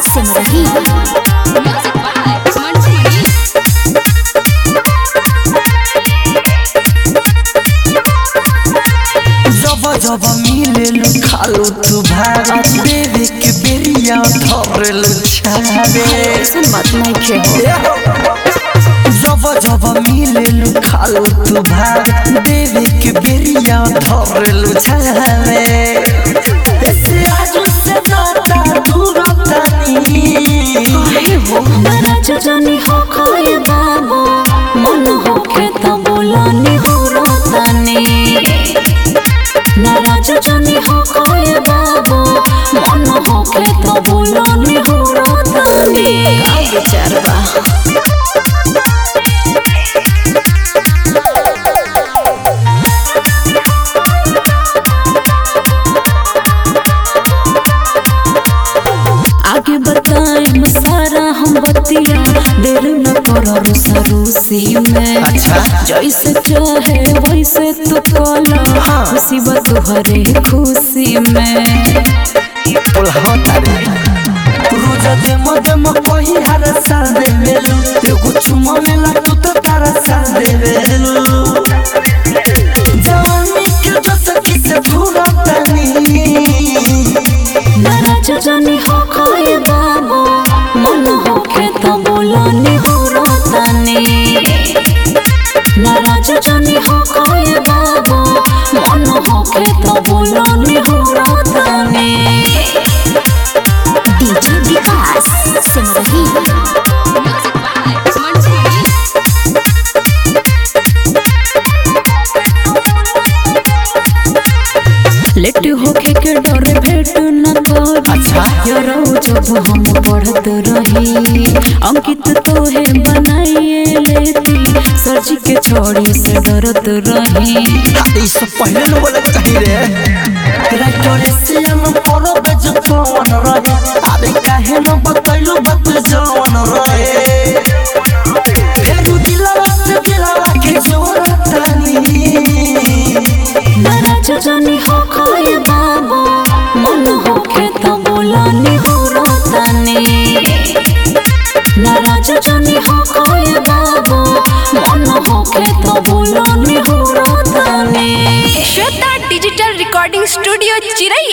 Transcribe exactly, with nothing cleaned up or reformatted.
सिमरही जब मिले खालू तू भाग देवे के बेरिया धरल छावे सुन बात नहीं के जब जब मिले खालू तू भाग देवे के बेरिया धरल छावे ऐसे आज से नाता दूर तनी काहे हो नाराज जानी हो खाए बाबू मन हो के तो बोलानी हो रोतानी नाराज जानी हो कोई बाबू मन हो के तो बोलानी हो रोतानी का विचार बा आगे बताएं सारा हम बतिया देर न करो सरूसी में अच्छा जैसे चाहे वैसे तू कोला खुशी बा तुहरे खुशी में बोलहो तारे रोज दे मदे म कोई हर साल दे वेलू एगो चुमा मेला तू तो तारा साल दे वेलू जवानी के जो सखी से पूरा तनी नाराज जानी हो कोई बाबू मन हो के तो बोलानी हो रोतानी नाराज जानी हो कोई बाबू मन हो के तो बोलानी हो रोतानी डीजे विकास सिमरही लेट होके के डर भेट न करी अच्छा यारो जब हम पढ़त रही अंकित तोहे बनाइए लेती सरजी के छोड़ी से डरत रही ई सब पहले न बोले कहीं रे राइटरे से हम परो बेज कौन रहे अरे काहे न बतैलू बात जवन रहे फेरू दिलवा से दिलवा के जोर तनी नाराज जानी हो कोई बाबू मन हो के तो बोलानी हो रोतानी नाराज जानी हो कोई बाबू मन हो के तो बोलानी हो रोतानी श्वेता डिजिटल रिकॉर्डिंग स्टूडियो चिरई।